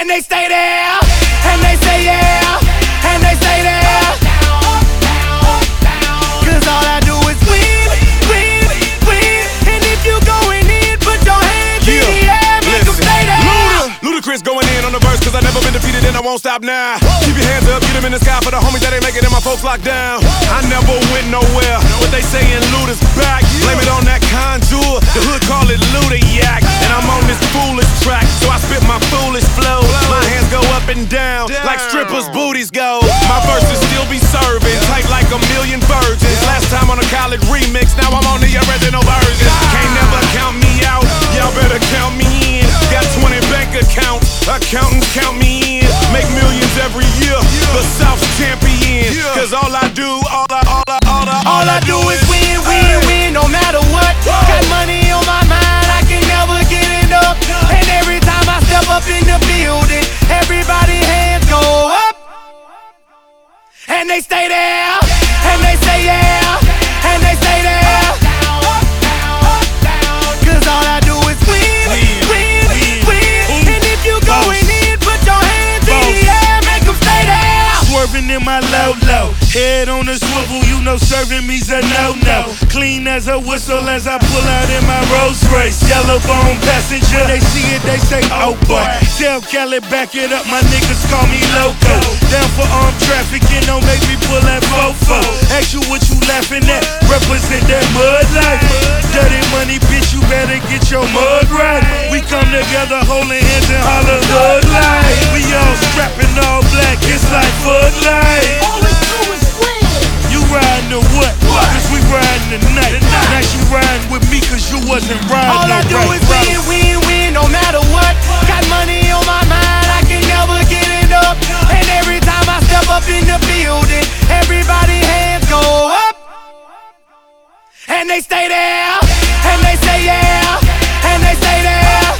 And they stay there, and they say yeah, and they stay there. Cause all I do is win, win, win. And if you going in, put your hands in the air, make them stay there. Ludacris going in on the verse, cause I never been defeated and I won't stop now. Keep your hands up, get them in the sky for the homies that ain't make it and my folks locked down. I never went nowhere, but they saying Luda's back. Blame it on that contour, the hood call it Luda-yak. And I'm on this foolish track, so I spit my foolish flow. My hands go up and down, like strippers' booties go. My verses still be serving, tight like a million virgins. Last time on a college remix, now I'm on the original version. Can't never count me out, y'all better count me in. Got 20 bank accounts, accountants count me in. Make millions every year, the South's champion. Cause all I do is win, win, win, no matter what. Got money on my mind, I can never get enough. And every time I step up in the building, everybody hands go up. And they stay there, and they say yeah, and they stay there. Cause all I do is win, win, win. And if you going in, put your hands in the air, make them stay there. Swerving in my low-low, head on the swivel, you know serving me's a no-no. Clean as a whistle as I pull out in my Rolls Royce. Yellow bone passenger, they see it, they say, oh boy. Tell Kelly, back it up, my niggas call me loco. Down for armed trafficking, don't make me pull that fofo. Ask you what you laughing at, represent that mud life. Dirty money, bitch, you better get your mud right. We come together holding hands and holler hood life. We all strapping all black, it's like Bud Light. All we do is win. You riding or what? Cause we riding tonight. Now you riding with me cause you wasn't riding. All I do is win, win, win, no matter what. Got money on my mind, I can never get enough. And every time I step up in the building, everybody hands go up. And they stay there, and they say yeah, and they stay there.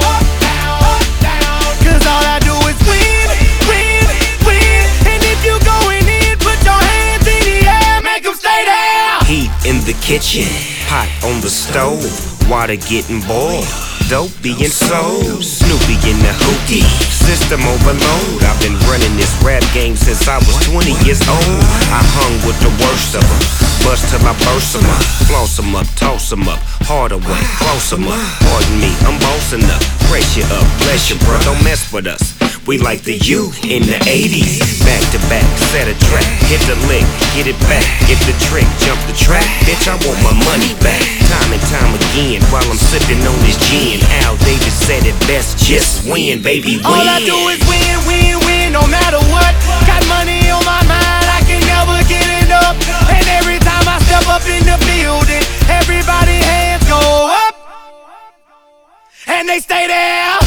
Cause all I do is win, win, win. And if you going in, put your hands in the air, make them stay there. Heat in the kitchen, pot on the stove, water getting boiled, dope being sold, Snoopy in the hookie, system overload. I've been running this rap game since I was 20 years old. I hung with the worst of them, bust till I burst them up, floss them up, toss them up, hard away, close them up. Pardon me, I'm bossing up, pressure up, bless you bro, don't mess with us. We like the U in the 80s. Back to back, set a track, hit the lick, get it back, get the trick, jump the track. Bitch, I want my money back. Time and time again, while I'm sipping on this gin. Al Davis said it best, just win, baby, win. All I do is win, win, win, no matter what. Got money on my mind, I can never get enough. And every time I step up in the building, everybody hands go up. And they stay there.